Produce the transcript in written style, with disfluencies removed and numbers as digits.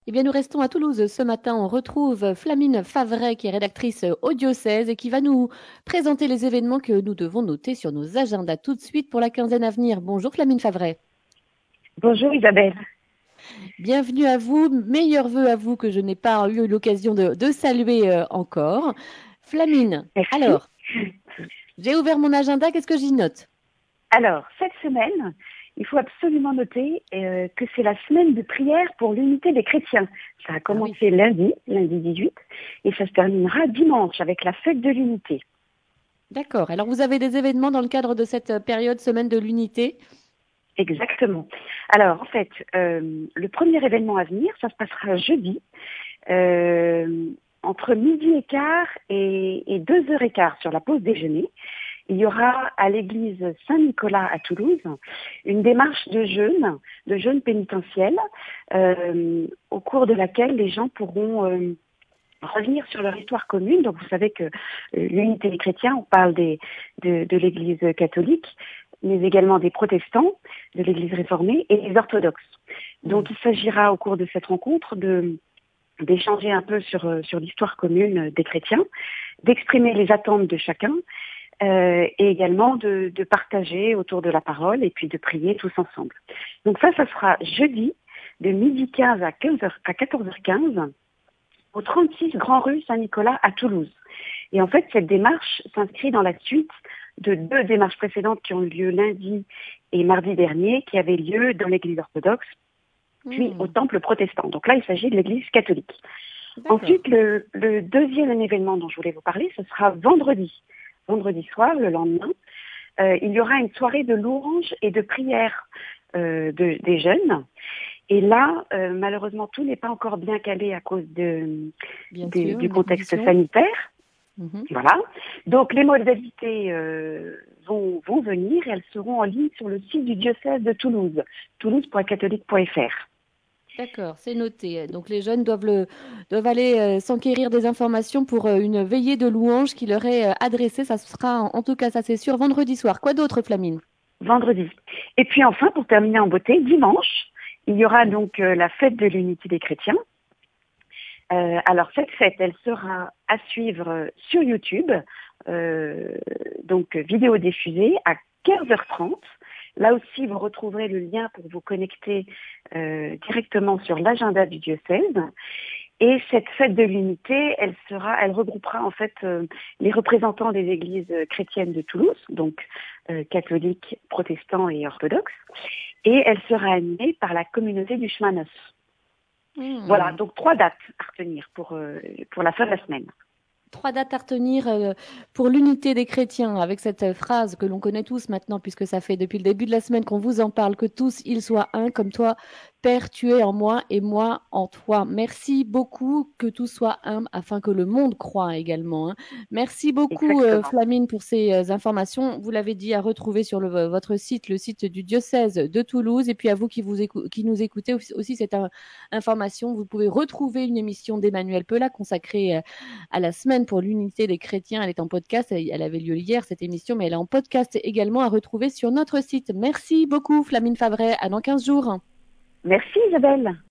Eh bien, nous restons à Toulouse ce matin. On retrouve Flamine Favret, qui est rédactrice au diocèse et qui va nous présenter les événements que nous devons noter sur nos agendas tout de suite pour la quinzaine à venir. Bonjour Flamine Favret. Bonjour Isabelle. Bienvenue à vous. Meilleurs vœux à vous que je n'ai pas eu l'occasion de saluer encore. Flamine, Merci. alors, j'ai ouvert mon agenda. Qu'est-ce que j'y note? Alors, cette semaine, il faut absolument noter que c'est la semaine de prière pour l'unité des chrétiens. Ça a Ah oui, commencé lundi 18, et ça se terminera dimanche avec la fête de l'unité. d'accord. Alors, vous avez des événements dans le cadre de cette période semaine de l'unité? Exactement. Alors, en fait, le premier événement à venir, ça se passera jeudi, euh, entre midi et quart et 2h15 sur la pause déjeuner. Il y aura à l'église Saint-Nicolas à Toulouse une démarche de jeûne pénitentiel, au cours de laquelle les gens pourront revenir sur leur histoire commune. Donc vous savez que l'unité des chrétiens, on parle de l'église catholique, mais également des protestants, de l'église réformée et des orthodoxes. Donc il s'agira au cours de cette rencontre d'échanger un peu sur l'histoire commune des chrétiens, d'exprimer les attentes de chacun, et également de partager autour de la parole et puis de prier tous ensemble. Donc ça sera jeudi de midi 15 à 14h15 au 36 Grand Rue Saint-Nicolas à Toulouse. Et en fait, cette démarche s'inscrit dans la suite de deux démarches précédentes qui ont eu lieu lundi et mardi dernier, qui avaient lieu dans l'église orthodoxe, puis au Hmm, temple protestant. Donc là, il s'agit de l'église catholique. d'accord. Ensuite, le deuxième événement dont je voulais vous parler, ce sera vendredi soir, le lendemain. Il y aura une soirée de louanges et de prières des jeunes. Et là, malheureusement, tout n'est pas encore bien calé à cause Bien sûr, du des contexte conditions. sanitaire. Mhm. Voilà. Donc, les modalités vont venir et elles seront en ligne sur le site du diocèse de Toulouse, toulouse.catholique.fr. D'accord, c'est noté. Donc les jeunes doivent aller s'enquérir des informations pour une veillée de louanges qui leur est adressée. Ça sera, en tout cas, ça c'est sûr, vendredi soir. Quoi d'autre, Flamine? Vendredi. Et puis enfin, pour terminer en beauté, dimanche, il y aura donc la fête de l'unité des chrétiens. Alors cette fête, elle sera à suivre sur YouTube, donc vidéo diffusée à 15h30. Là aussi, vous retrouverez le lien pour vous connecter directement sur l'agenda du diocèse. Et cette fête de l'unité, elle regroupera en fait les représentants des églises chrétiennes de Toulouse, donc catholiques, protestants et orthodoxes. Et elle sera animée par la communauté du chemin neuf. Voilà, Hmm. donc 3 dates à retenir pour la fin de la semaine. Trois dates à retenir pour l'unité des chrétiens, avec cette phrase que l'on connaît tous maintenant, puisque ça fait depuis le début de la semaine qu'on vous en parle, que tous ils soient un, comme toi, Père, tu es en moi et moi en toi. Merci beaucoup, que tout soit un, afin que le monde croit également, hein. Merci beaucoup, Exactement. Flamine, pour ces informations. Vous l'avez dit, à retrouver sur votre site, le site du diocèse de Toulouse, et puis à vous qui nous écoutez aussi cette information. Vous pouvez retrouver une émission d'Emmanuel Pelat consacrée à la semaine pour l'unité des chrétiens. Elle est en podcast. Elle avait lieu hier, cette émission, mais elle est en podcast également à retrouver sur notre site. Merci beaucoup, Flamine Favret. À dans 15 jours. Merci Isabelle.